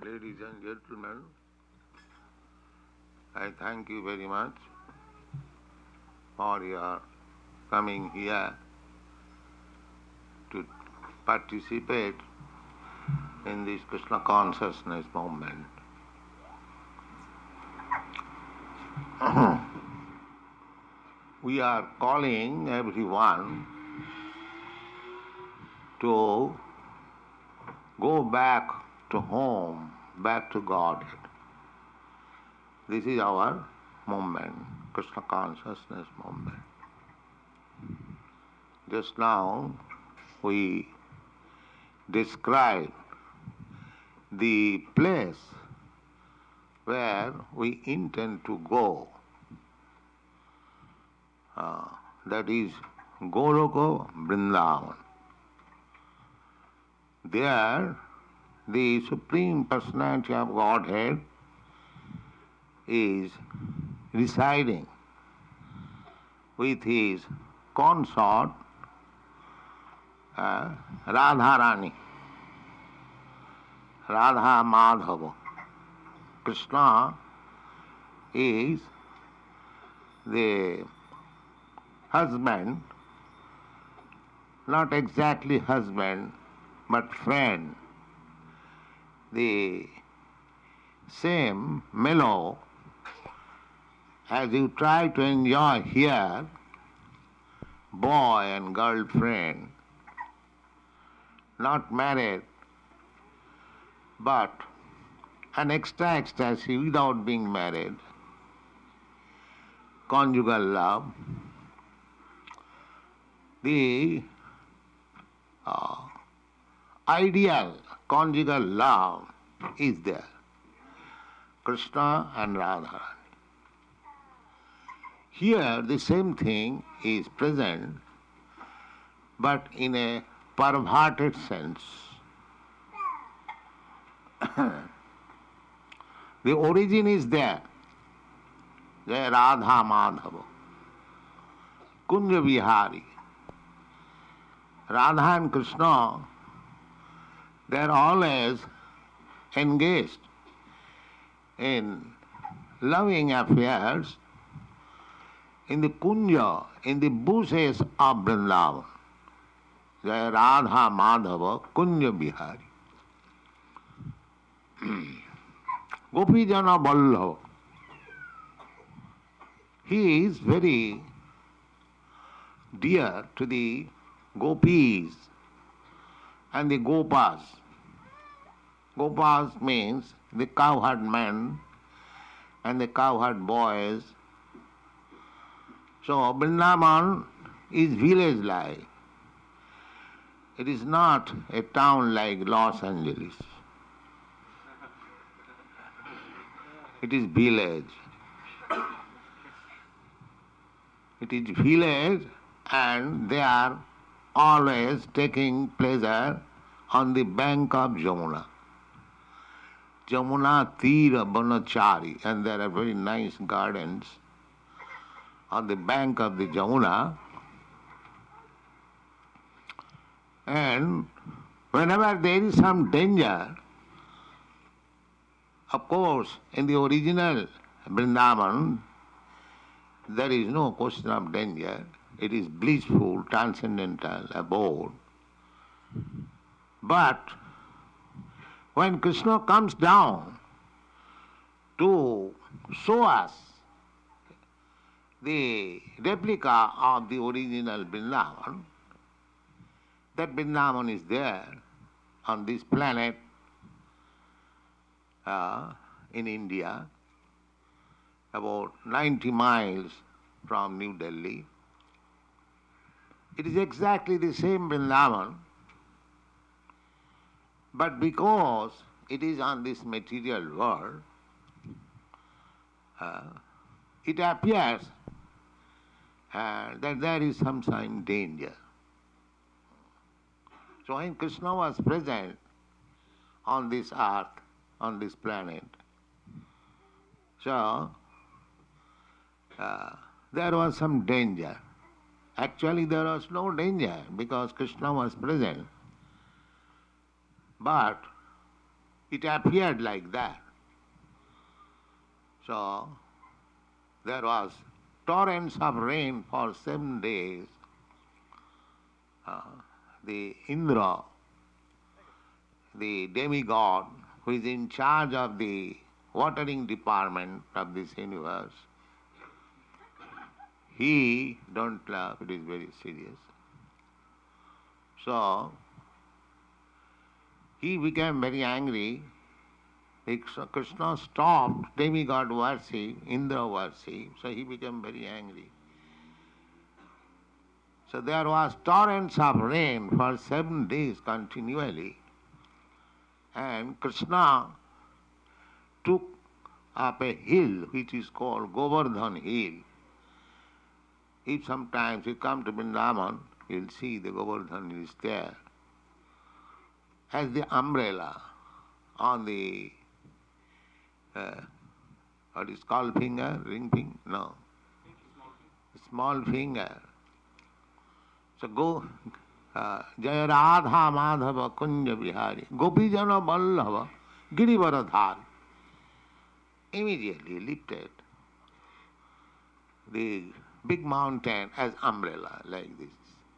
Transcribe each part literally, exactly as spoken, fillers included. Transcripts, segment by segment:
Ladies and gentlemen, I thank you very much for your coming here to participate in this Krishna consciousness movement. We are calling everyone to go back to home, back to God. This is our movement, Krishna consciousness movement. Just now we described the place where we intend to go. Uh, that is Goloka Vrindavan. There the Supreme Personality of Godhead is residing with his consort uh, Radharani, Radha Madhava. Krishna is the husband, not exactly husband, but friend. The same mellow as you try to enjoy here, boy and girlfriend, not married, but an extra ecstasy without being married, conjugal love, the uh, ideal conjugal love is there, Krishna and Radharani. Here the same thing is present, but in a perverted sense. The origin is there, Jai Radha Madhava, Kunja Vihari. Radha and Krishna, they are always engaged in loving affairs in the Kunja, in the bushes of Vrindavan. Jai Radha Madhava Kunja Vihari. Gopijana Vallabha. He is very dear to the gopis and the gopas. Gopas means the cowherd men and the cowherd boys. So Vrindavan is village-like. It is not a town like Los Angeles. It is village. It is village, and they are always taking pleasure on the bank of Jamuna. Jamuna Tira Banachari, and there are very nice gardens on the bank of the Jamuna. And whenever there is some danger, of course, in the original Vrindavan, there is no question of danger. It is blissful, transcendental abode. But when Krishna comes down to show us the replica of the original Vrindavan, that Vrindavan is there on this planet uh, in India, about ninety miles from New Delhi. It is exactly the same Vrindavan, but because it is on this material world, uh, it appears uh, that there is some some danger. So when Krishna was present on this earth, on this planet, so uh, there was some danger. Actually there was no danger because Krishna was present. But it appeared like that. So there was torrents of rain for seven days. Uh, the Indra, the demigod who is in charge of the watering department of this universe, he, don't laugh, it is very serious. So he became very angry. Krishna stopped demigod worship, Indra worship, so he became very angry. So there was torrents of rain for seven days continually, and Krishna took up a hill which is called Govardhan Hill. If sometimes you come to Vrindavan, you'll see the Govardhan is there as the umbrella on the uh, what is called finger, ring finger? No, small finger. So go, uh, Jaya Radha Madhava Kunja Vihari, Gopijana Vallabha Girivaradhar. Immediately lifted the big mountain as umbrella like this.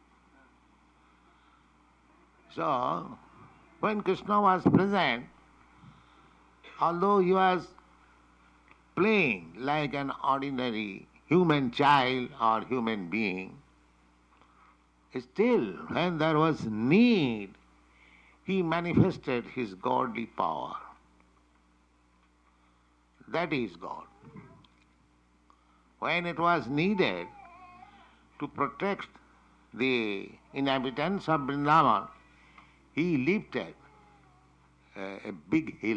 So, when Krishna was present, although he was playing like an ordinary human child or human being, still when there was need, he manifested his godly power. That is God. When it was needed to protect the inhabitants of Vrindavan, he lifted a, a big hill.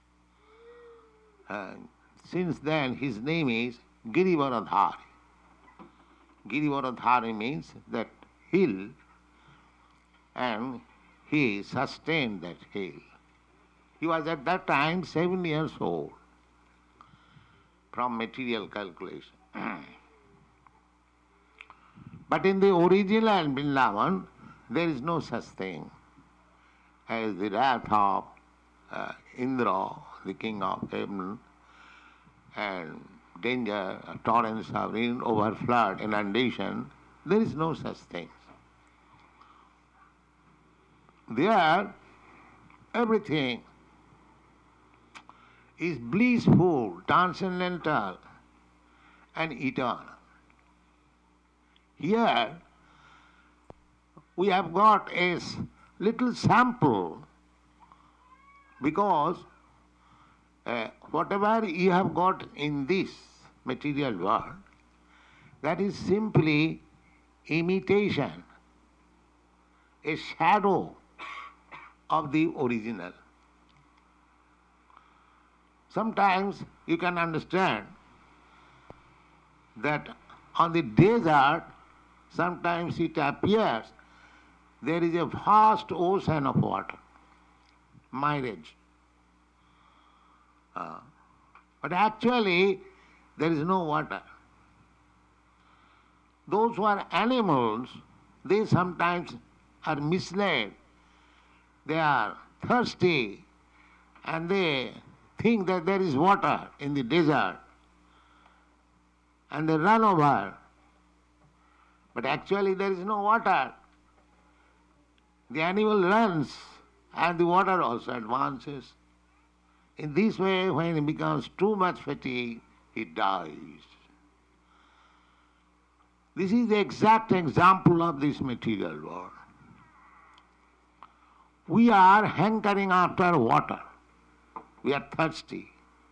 And since then his name is Girivaradhari. Girivaradhari means that hill, and he sustained that hill. He was at that time seven years old from material calculation. But in the original Vrindavan, there is no such thing as the wrath of uh, Indra, the king of heaven, and danger, torrents of rain, over flood, inundation. There is no such thing. There, everything is blissful, transcendental, and eternal. Here, we have got a little sample because uh, whatever you have got in this material world, that is simply imitation, a shadow of the original. Sometimes you can understand that on the desert, sometimes it appears there is a vast ocean of water, mirage. Uh, but actually, there is no water. Those who are animals, they sometimes are misled. They are thirsty and they think that there is water in the desert and they run over. But actually there is no water. The animal runs and the water also advances. In this way, when he becomes too much fatigue, he dies. This is the exact example of this material world. We are hankering after water. We are thirsty.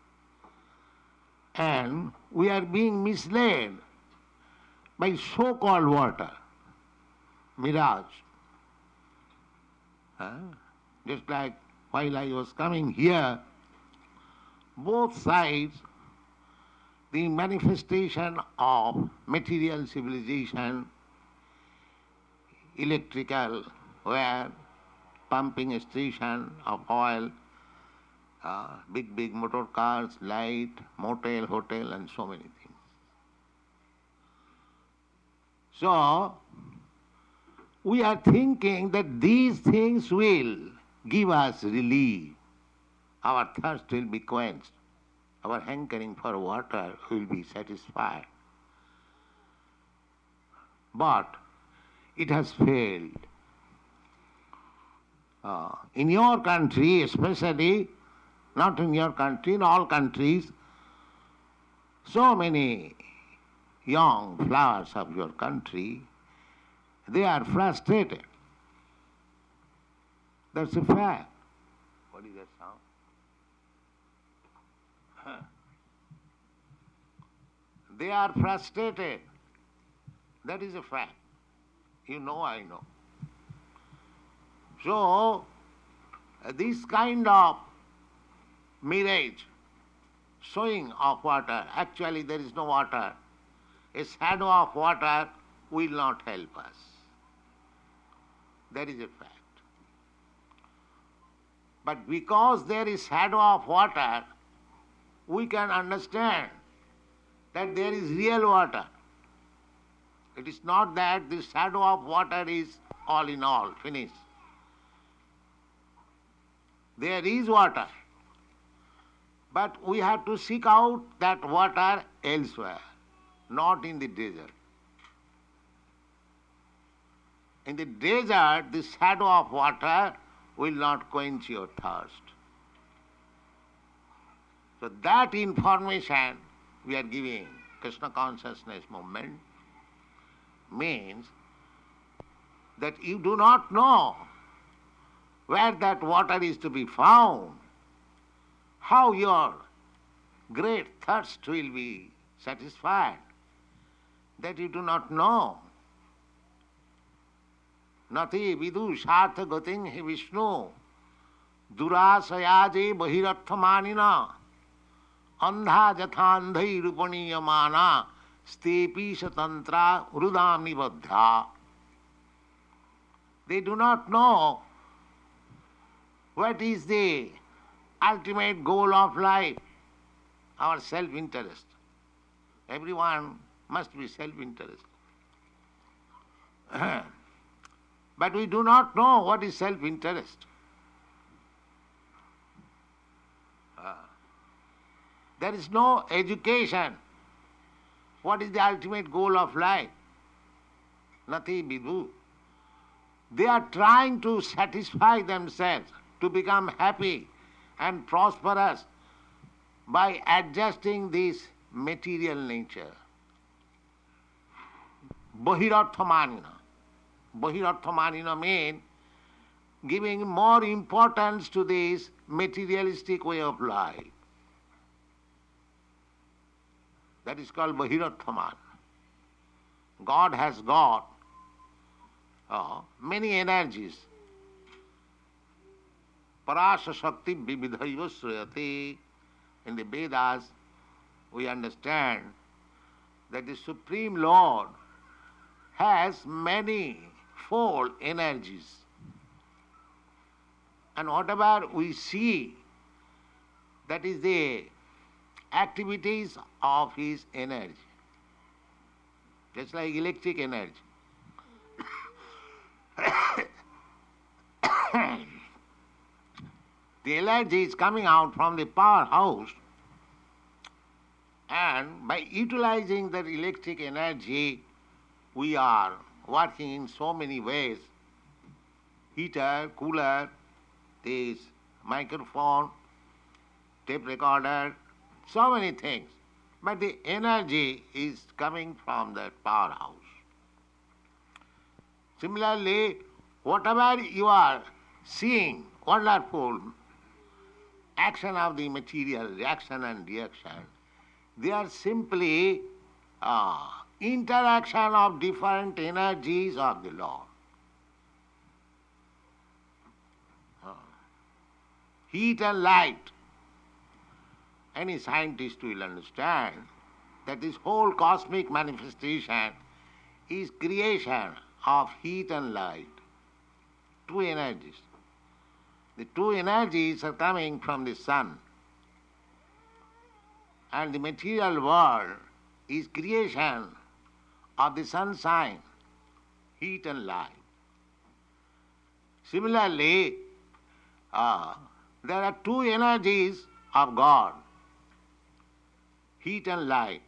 And we are being misled by so-called water, mirage. Huh? Just like while I was coming here, both sides, the manifestation of material civilization, electrical wire, pumping station of oil, uh, big, big motor cars, light, motel, hotel, and so many things. So, we are thinking that these things will give us relief. our thirst will be quenched. Our hankering for water will be satisfied. But it has failed. Uh, in your country, especially, not in your country, in all countries, so many young flowers of your country, they are frustrated. That's a fact. What is that sound? Huh. They are frustrated. That is a fact. You know, I know. So, uh, this kind of mirage, showing of water, actually there is no water. A shadow of water will not help us. That is a fact. But because there is shadow of water, we can understand that there is real water. It is not that the shadow of water is all in all, finished. There is water, but we have to seek out that water elsewhere, not in the desert. In the desert, the shadow of water will not quench your thirst. So that information we are giving, Krishna consciousness movement, means that you do not know where that water is to be found, how your great thirst will be satisfied, that you do not know. Nati vidu shartha gating he Vishnu durasayaje bahiratthamanina andha jathandhai rupaniyamana stepi satantra urudam nibadha. They do not know what is the ultimate goal of life, our self-interest. Everyone must be self-interest. But we do not know what is self-interest. Uh, there is no education. What is the ultimate goal of life? Nati vidu. They are trying to satisfy themselves, to become happy and prosperous by adjusting this material nature. Bahirarthamanina. Bahirarthamanina means giving more importance to this materialistic way of life. That is called Bahirarthaman. God has got uh, many energies. Parasa Shakti Vividhaiva Sriyate. In the Vedas, we understand that the Supreme Lord has many fold energies. And whatever we see, that is the activities of his energy. Just like electric energy. The energy is coming out from the powerhouse, and by utilizing that electric energy, we are working in so many ways. Heater, cooler, this microphone, tape recorder, so many things. But the energy is coming from that powerhouse. Similarly, whatever you are seeing, wonderful action of the material, reaction and reaction, they are simply uh, interaction of different energies of the Lord. Uh, heat and light. Any scientist will understand that this whole cosmic manifestation is creation of heat and light, two energies. The two energies are coming from the sun, and the material world is creation of the sunshine, heat and light. Similarly, uh, There are two energies of God, heat and light.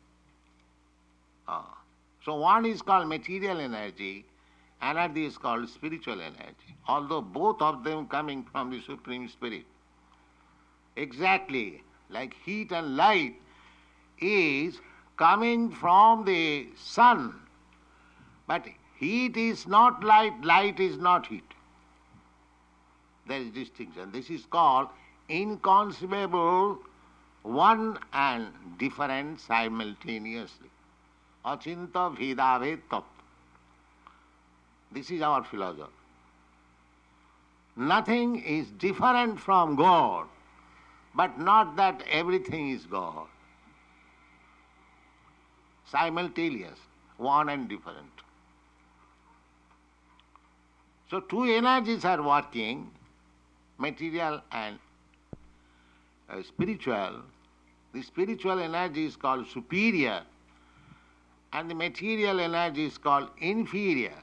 Ah. So one is called material energy, another is called spiritual energy, although both of them coming from the Supreme Spirit. Exactly like heat and light is coming from the sun, but heat is not light, light is not heat. There is distinction. This is called inconceivable, one and different simultaneously. Achinta bhedabhed tattva. This is our philosophy. Nothing is different from God, but not that everything is God. Simultaneous, one and different. So two energies are working, material and uh, spiritual. The spiritual energy is called superior and the material energy is called inferior.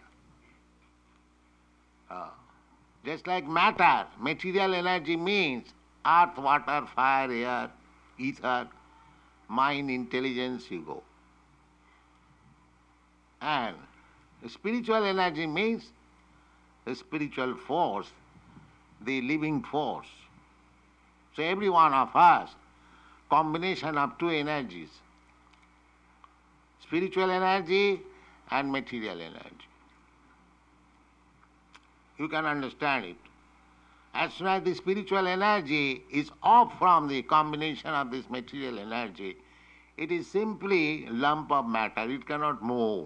Uh, just like matter, material energy means earth, water, fire, air, ether, mind, intelligence, ego. And spiritual energy means the spiritual force, the living force. So every one of us, combination of two energies, spiritual energy and material energy. You can understand it. As soon as the spiritual energy is off from the combination of this material energy, it is simply a lump of matter. It cannot move.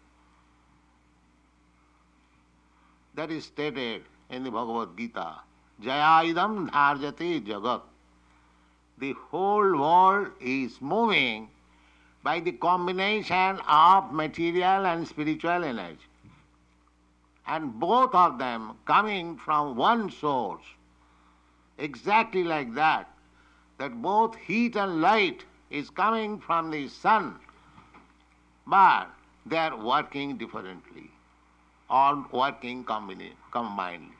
That is stated in the Bhagavad Gita. Jayaidam dharjate jagat. The whole world is moving by the combination of material and spiritual energy. And both of them coming from one source. Exactly like that, that both heat and light is coming from the sun, but they are working differently or working combined. combined.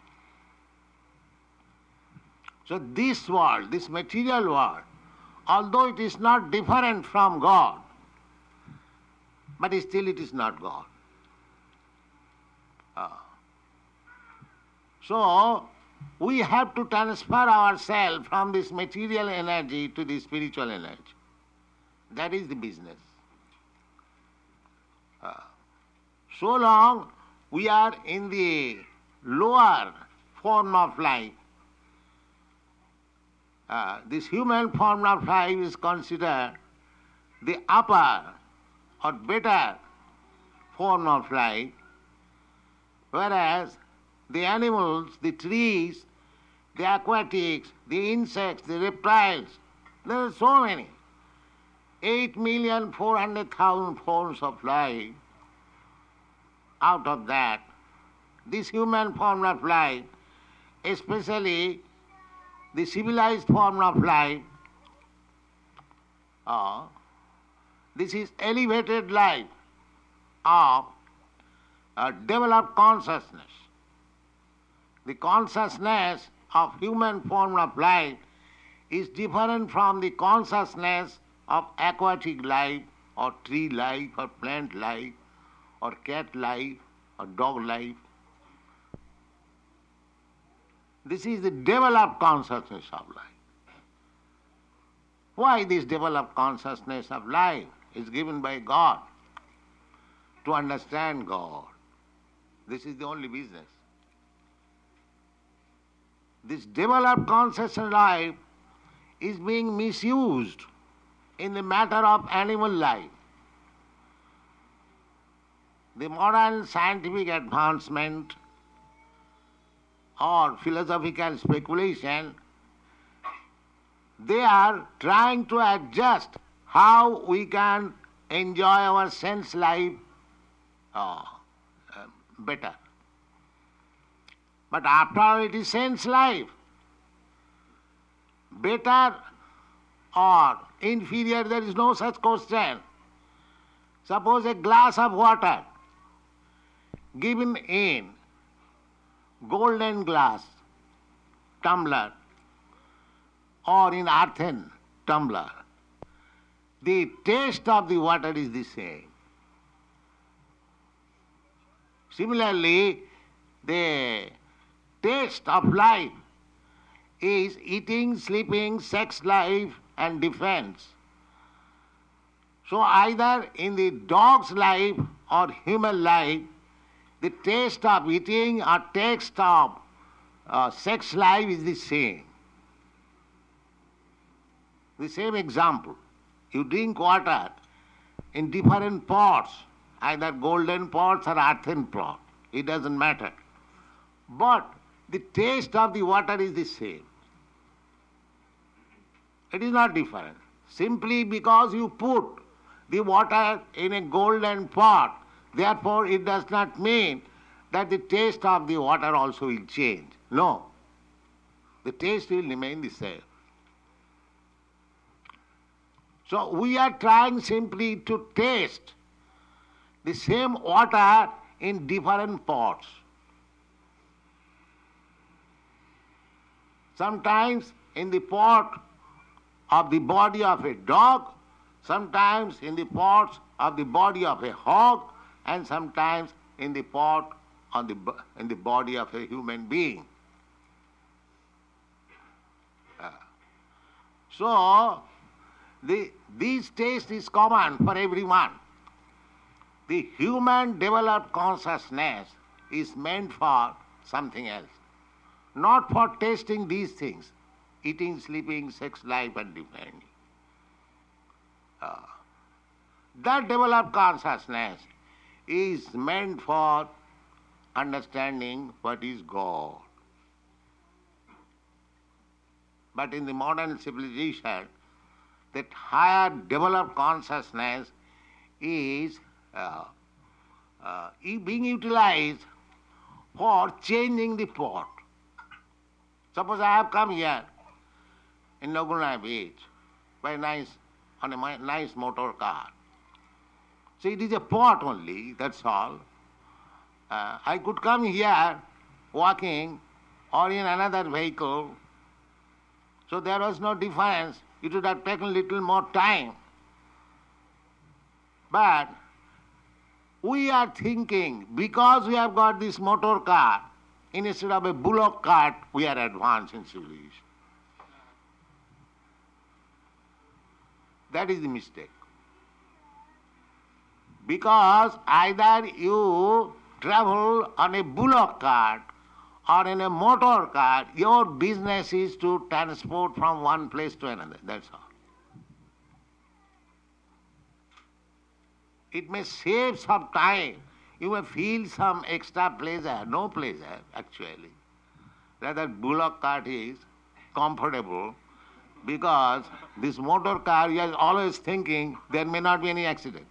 So this world, this material world, although it is not different from God, but still it is not God. Ah. So we have to transfer ourselves from this material energy to the spiritual energy. That is the business. Ah. So long we are in the lower form of life, uh, this human form of life is considered the upper or better form of life, whereas the animals, the trees, the aquatics, the insects, the reptiles, there are so many. Eight million four hundred thousand forms of life. Out of that, this human form of life, especially the civilized form of life, uh, this is elevated life of uh, developed consciousness. The consciousness of human form of life is different from the consciousness of aquatic life or tree life or plant life or cat life or dog life. This is the developed consciousness of life. Why this developed consciousness of life is given by God? To understand God. This is the only business. This developed consciousness of life is being misused in the matter of animal life. The modern scientific advancement or philosophical speculation, they are trying to adjust how we can enjoy our sense life uh, uh, better. But after all, it is sense life. Better or inferior, there is no such question. Suppose a glass of water given in golden glass, tumbler, or in earthen tumbler, the taste of the water is the same. Similarly, the taste of life is eating, sleeping, sex life and defense. So either in the dog's life or human life, the taste of eating or taste of uh, sex life is the same. The same example. You drink water in different pots, either golden pots or earthen pot. It doesn't matter. But the taste of the water is the same. It is not different. Simply because you put the water in a golden pot, therefore it does not mean that the taste of the water also will change. No. The taste will remain the same. So we are trying simply to taste the same water in different pots. Sometimes in the pot of the body of a dog, sometimes in the pots of the body of a hog, and sometimes in the pot on the, in the body of a human being. Uh, so, the, this taste is common for everyone. The human developed consciousness is meant for something else, not for tasting these things, eating, sleeping, sex, life and defending. Uh, that developed consciousness is meant for understanding what is God. But in the modern civilization, that higher developed consciousness is uh, uh, being utilized for changing the pot. Suppose I have come here in Laguna Beach by nice, on a nice motor car. So it is a pot only, that's all. Uh, I could come here walking or in another vehicle. So there was no difference. It would have taken little more time. But we are thinking, because we have got this motor car, instead of a bullock cart, we are advanced in civilization. That is the mistake. Because either you travel on a bullock cart or in a motor car, your business is to transport from one place to another. That's all. It may save some time. You may feel some extra pleasure, no pleasure actually. Rather, bullock cart is comfortable because this motor car, you are always thinking there may not be any accident.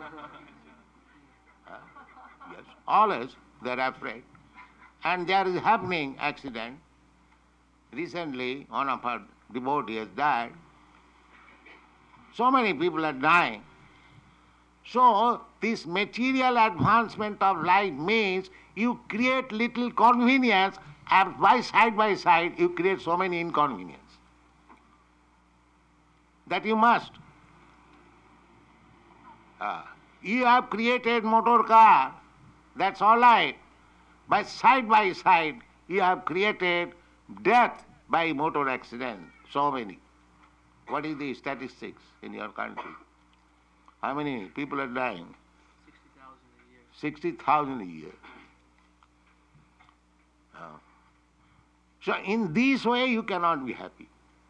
uh, yes, always they are afraid. And there is happening accident. Recently, one of our devotees died. So many people are dying. So, this material advancement of life means you create little convenience, and by side by side you create so many inconvenience that you must. Uh, you have created motor car, that's all right. By side by side you have created death by motor accident, so many. What is the statistics in your country? How many people are dying? sixty thousand a year. sixty thousand a year. Uh, so in this way you cannot be happy.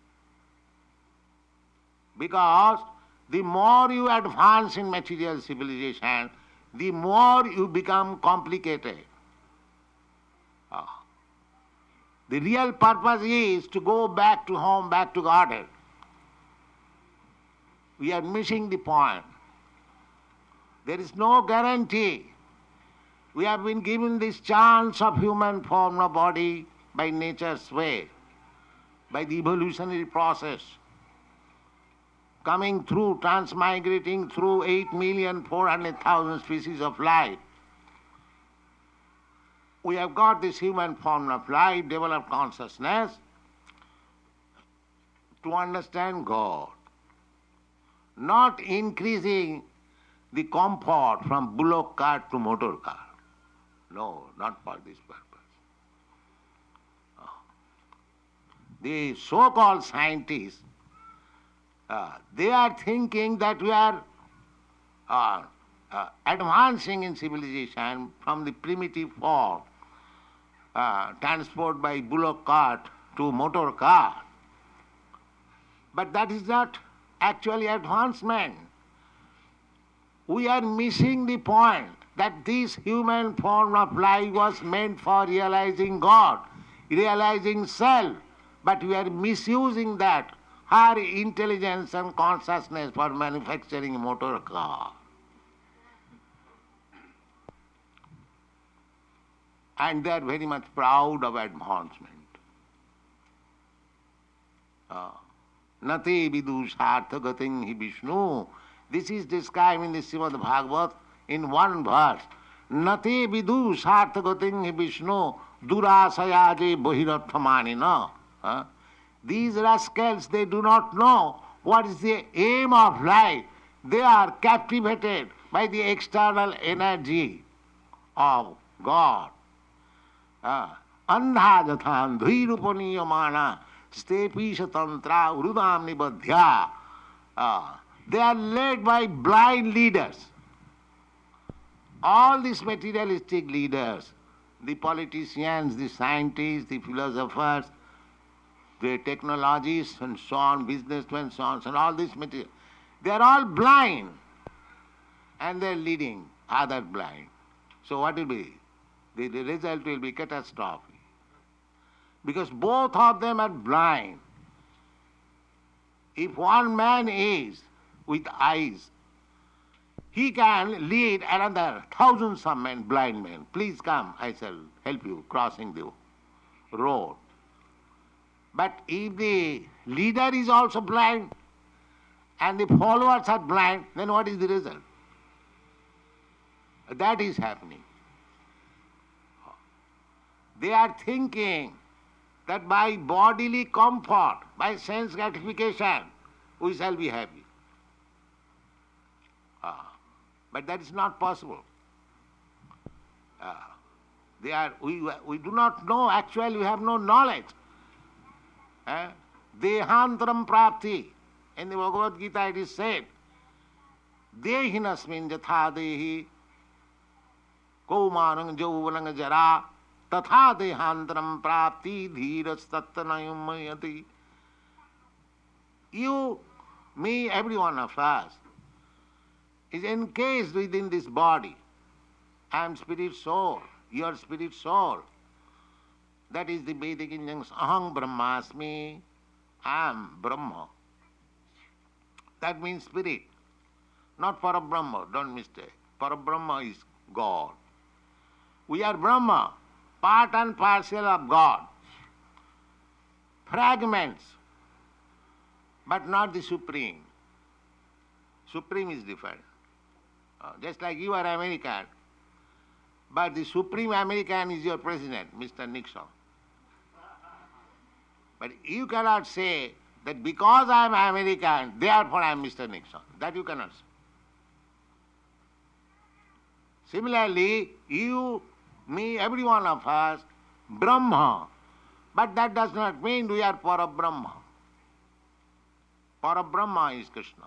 Because the more you advance in material civilization, the more you become complicated. Uh, the real purpose is to go back to home, back to Godhead. We are missing the point. There is no guarantee. We have been given this chance of human form of body by nature's way, by the evolutionary process, coming through, transmigrating through eight million four hundred thousand species of life. We have got this human form of life, developed consciousness. to understand God, not increasing the comfort from bullock cart to motor car. No, not for this purpose. The so-called scientists, uh, they are thinking that we are uh, uh, advancing in civilization from the primitive form, uh, transport by bullock cart to motor car. But that is not actually advancement. We are missing the point that this human form of life was meant for realizing God, realizing self, but we are misusing that higher intelligence and consciousness for manufacturing a motor car. And they are very much proud of advancement. Nati vidu sartha gating hi Vishnu. This is described in the Srimad Bhagavat in one verse. Nati vidu sartha gating hi Vishnu durasayaje bohirathamanina. Huh? These rascals, they do not know what is the aim of life. They are captivated by the external energy of God. Andha jathan dhirupaniya stepisha tantra urudam nibadhya. They are led by blind leaders. All these materialistic leaders, the politicians, the scientists, the philosophers, the technologists and so on, businessmen and so on, and all this material, they are all blind and they are leading others blind. So what will be? The, the result will be catastrophe. Because both of them are blind. If one man is with eyes, he can lead another thousands of men, blind men. Please come, I shall help you crossing the road. But if the leader is also blind and the followers are blind, then what is the result? That is happening. They are thinking that by bodily comfort, by sense gratification, we shall be happy. Ah, but that is not possible. Ah, they are, we, we do not know, actually we have no knowledge. Eh? Dehantaram prapti. In the Bhagavad Gita it is said, Dehinasmin jatha dehi kaumanang jauvanang jara tatha dehantaram prapti dhiras tattanayam mayati. You, me, every one of us is encased within this body. I am spirit soul, you are spirit soul. That is the Vedic injunction, aham brahmasmi, I am Brahma. That means spirit, not Parabrahma, don't mistake. Parabrahma is God. We are Brahma, part and parcel of God. Fragments, but not the Supreme. Supreme is different. Uh, just like you are American, but the Supreme American is your president, Mister Nixon. But you cannot say that because I am American, therefore I am Mister Nixon. That you cannot say. Similarly, you, me, every one of us, Brahma. But that does not mean we are Parabrahma. Parabrahma is Krishna.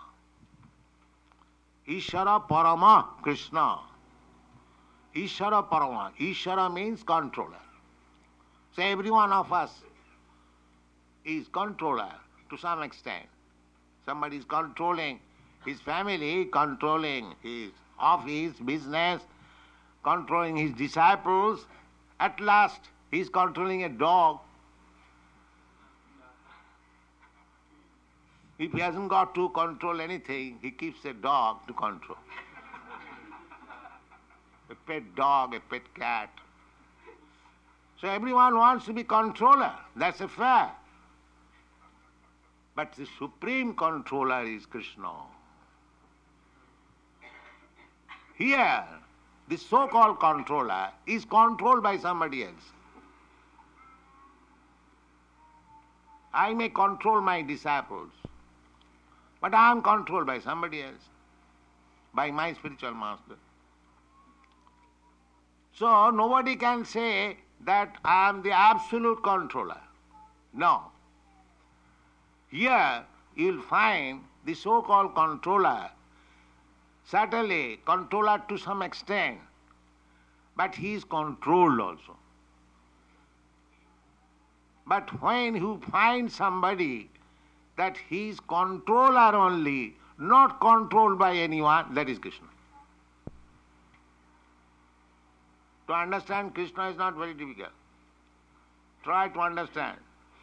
Ishara Parama Krishna. Ishara Parama. Ishara means controller. So every one of us is controller to some extent. Somebody is controlling his family, controlling his office, business, controlling his disciples. At last, he is controlling a dog. If he hasn't got to control anything, he keeps a dog to control. A pet dog, a pet cat. So everyone wants to be controller. That's a fact. But the supreme controller is Krishna. Here, the so-called controller is controlled by somebody else. I may control my disciples, but I am controlled by somebody else, by my spiritual master. So nobody can say that I am the absolute controller. No. Here you will find the so-called controller, certainly controller to some extent, but he is controlled also. But when you find somebody that he is controller only, not controlled by anyone, that is Krishna. To understand Krishna is not very difficult. Try to understand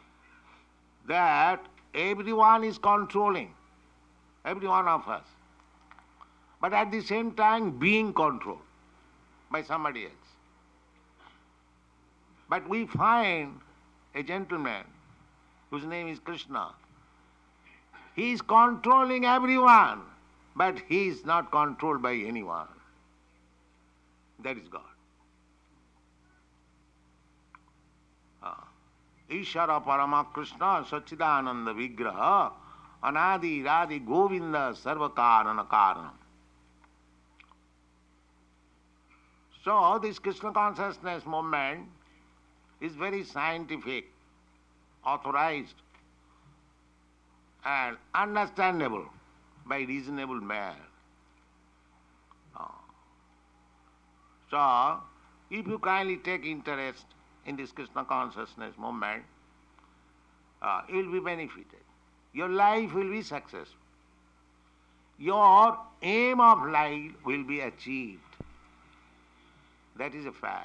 that everyone is controlling, every one of us, but at the same time being controlled by somebody else. But we find a gentleman whose name is Krishna. He is controlling everyone, but he is not controlled by anyone. That is God. Ishara Parama Krishna Sachidananda Vigraha Anadi Radhi Govinda Sarvakarana Karanam. So this Krishna consciousness movement is very scientific, authorized and understandable by reasonable man. So if you kindly take interest in this Krishna consciousness movement, uh, you will be benefited. Your life will be successful. Your aim of life will be achieved. That is a fact.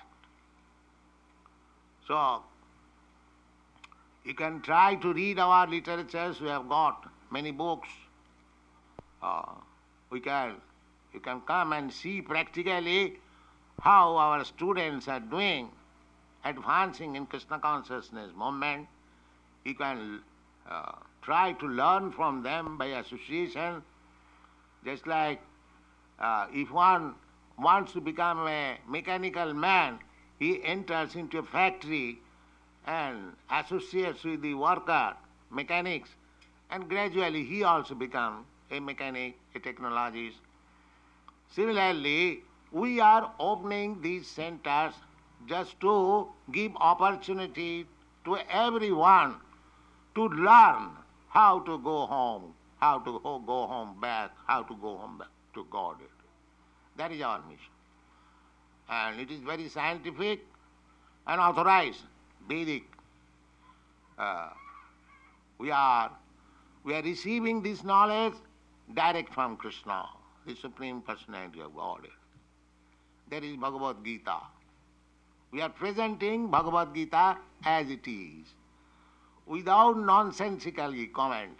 So, you can try to read our literatures. We have got many books. Uh, we can, you can come and see practically how our students are doing, advancing in Krishna consciousness movement. You can uh, try to learn from them by association. Just like uh, if one wants to become a mechanical man, he enters into a factory and associates with the worker, mechanics, and gradually he also becomes a mechanic, a technologist. Similarly, we are opening these centers just to give opportunity to everyone to learn how to go home, how to go home back, how to go home back to God. That is our mission. And it is very scientific and authorized, Vedic. Uh, we are we are receiving this knowledge direct from Krishna, the Supreme Personality of Godhead. That is Bhagavad Gita. We are presenting Bhagavad Gita as it is, without nonsensical comments.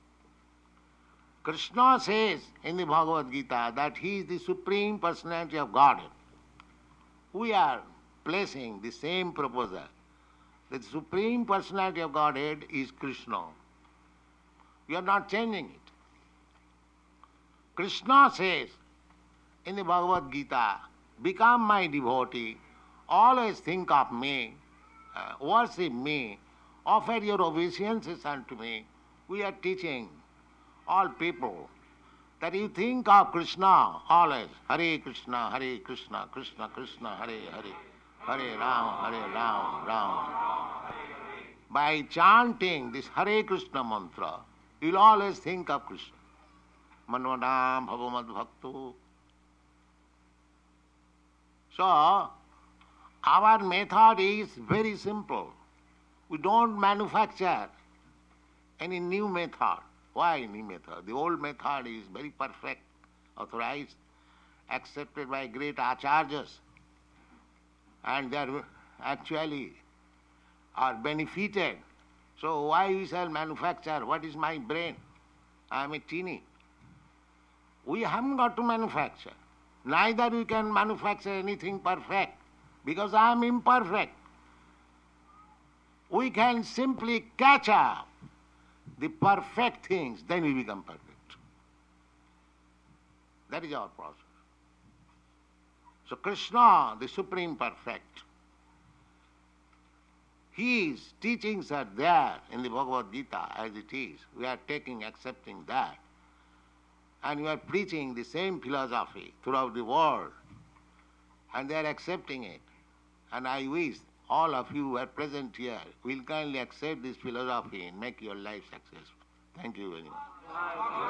Krishna says in the Bhagavad Gita that he is the Supreme Personality of Godhead. We are placing the same proposal. The Supreme Personality of Godhead is Krishna. We are not changing it. Krishna says in the Bhagavad Gita, become my devotee, always think of me, uh, worship me, offer your obeisances unto me. We are teaching all people that you think of Krishna always. Hare Krishna, Hare Krishna, Krishna Krishna, Hare Hare, Hare Rama, Hare Rama, Rama. By chanting this Hare Krishna mantra, you will always think of Krishna. Manvadam bhavamad bhakto. So, our method is very simple. We don't manufacture any new method. Why new method? The old method is very perfect, authorized, accepted by great acharyas, and they are actually are benefited. So why we shall manufacture? What is my brain? I am a teeny. We haven't got to manufacture. Neither we can manufacture anything perfect, because I am imperfect. We can simply catch up the perfect things, then we become perfect. That is our process. So Krishna, the Supreme Perfect, His teachings are there in the Bhagavad Gita as it is. We are taking, accepting that. And we are preaching the same philosophy throughout the world. And they are accepting it. And I wish all of you who are present here will kindly accept this philosophy and make your life successful. Thank you very much.